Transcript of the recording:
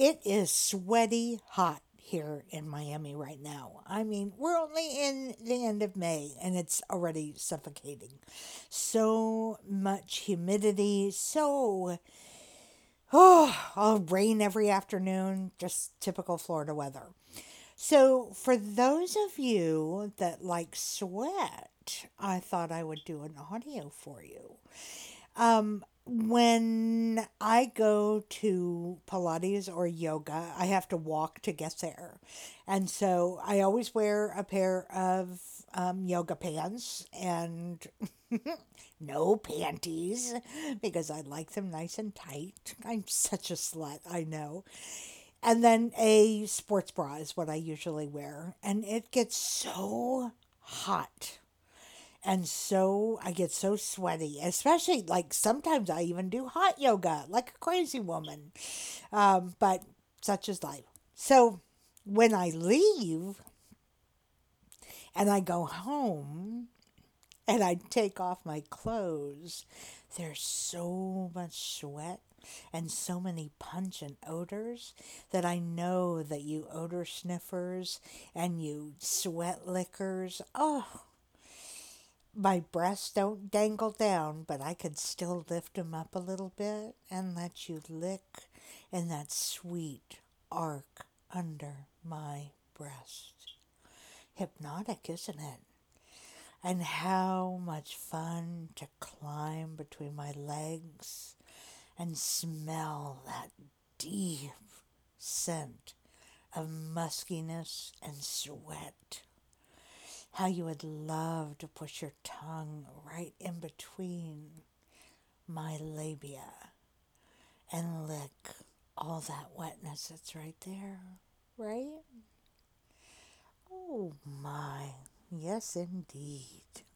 It is sweaty hot here in Miami right now. I mean, we're only in the end of May and it's already suffocating. So much humidity, rain every afternoon, just typical Florida weather. So, for those of you that like sweat, I thought I would do an audio for you. When I go to Pilates or yoga, I have to walk to get there. And so I always wear a pair of yoga pants and no panties because I like them nice and tight. I'm such a slut, I know. And then a sports bra is what I usually wear. And it gets so hot. And so I get so sweaty, especially like sometimes I even do hot yoga like a crazy woman. But such is life. So when I leave and I go home and I take off my clothes, there's so much sweat and so many pungent odors that I know that you odor sniffers and you sweat lickers. Oh, my breasts don't dangle down, but I could still lift them up a little bit and let you lick in that sweet arc under my breast. Hypnotic, isn't it? And how much fun to climb between my legs and smell that deep scent of muskiness and sweat. How you would love to push your tongue right in between my labia and lick all that wetness that's right there, right? Oh my, yes indeed.